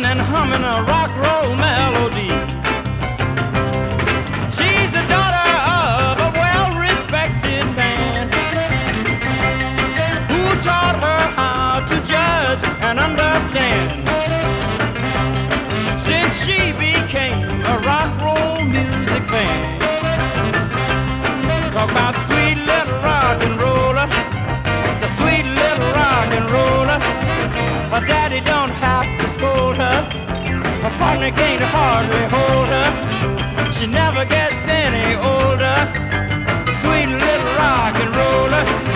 and humming a rock roll melody. She's the daughter of a well-respected man who taught her how to judge and understand. Since she became a rock roll music fan. Talk about sweet little rock and roller. It's a sweet little rock and roller. Her daddy don't have to scold her. Her partner can't hardly hold her. She never gets any older. Sweet little rock and roller.